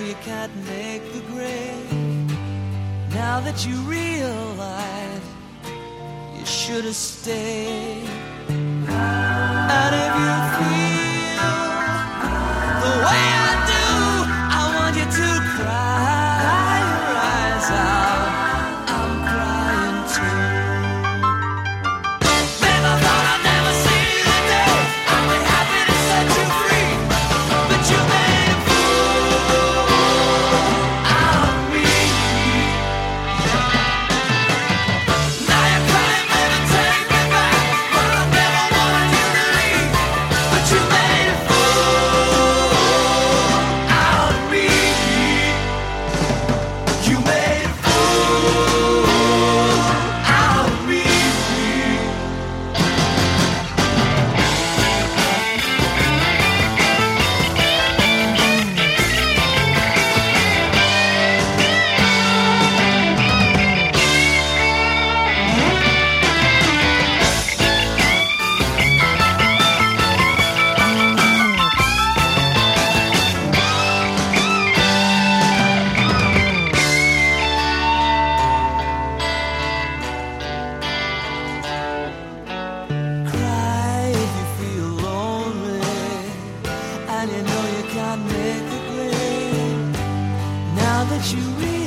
you can't make the grade. Now that you realize you should have stayed. And if you feel the way I do, I want you to cry your eyes out. I'm crying too. Babe, I thought I'd never see the day I'd be happy to set you free, but you made a fool out of me. Now you're crying, baby, take me back, but I never wanted you to leave, but you made a fool out of me. You made a fool out of me. Cry if you feel lonely and you know you can't make the grade. Now that you realize